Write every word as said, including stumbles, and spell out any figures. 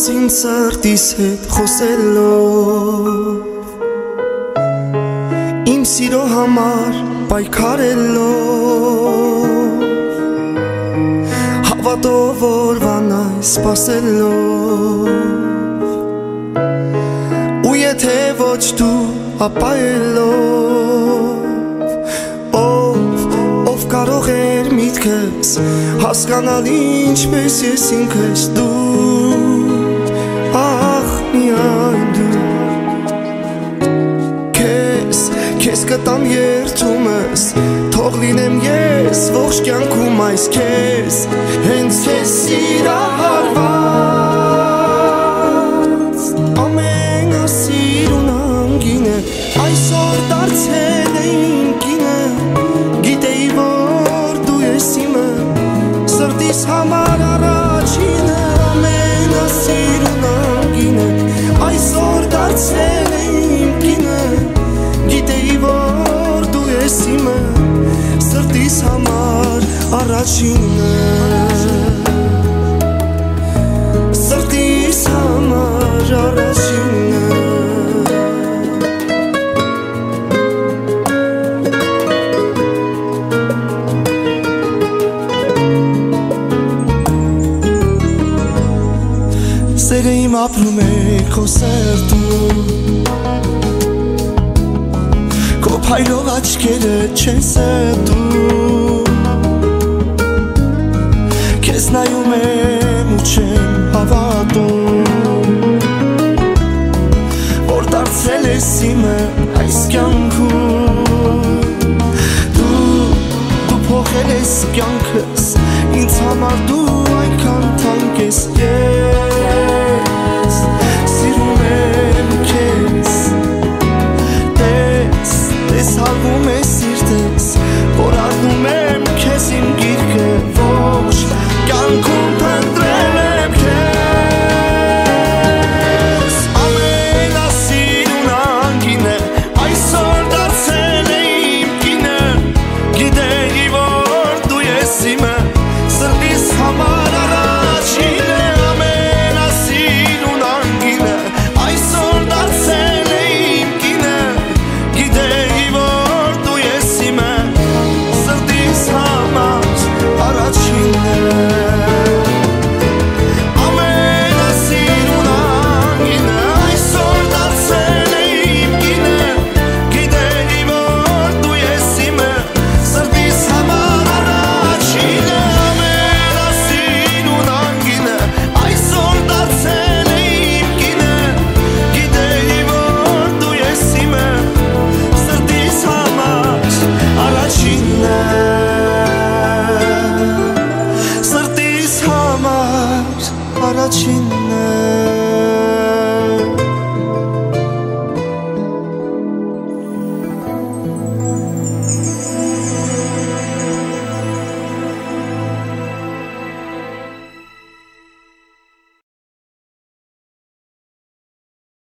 իմ սրտիս հետ խոսելով, իմ սիրո համար պայքարելով, հավատով օրվանայ սպասելով, ու եթե ոչ դու ապա ելով, ով, ով կարող էր միտքս հասկանալ ինչպես ես ինքս դու, ախ միայն դու, քեզ, քեզ կտամ երդումս, թող լինեմ ես ողջ կյանքում այս քեզ, հենց քեզ սիրահարված, ամենասիրուն անգինը, այսօր դարձել է իմ կինը, գիտեի որ դու ես իմը, սրտիս համար առաջինը, ամենասիրուն անգինը, այսօր դարձել է իմ կինը, գիտեի որ դու ես իմը, սրտիս համար առաջինը, սրտիս համար առաջինը, սերը իմ ապրում է քո սրտում, քո փայլող աչքերը չեն սրտում, քեզ նայում եմ ու չեմ հավատում, որ դարձել ես իմը այս կյանքում, դու, դու փոխել ես կյանքս, ինձ համար դու այնքան թանկ ես, ես սիրում եմ քեզ, տես, տես հալվում ես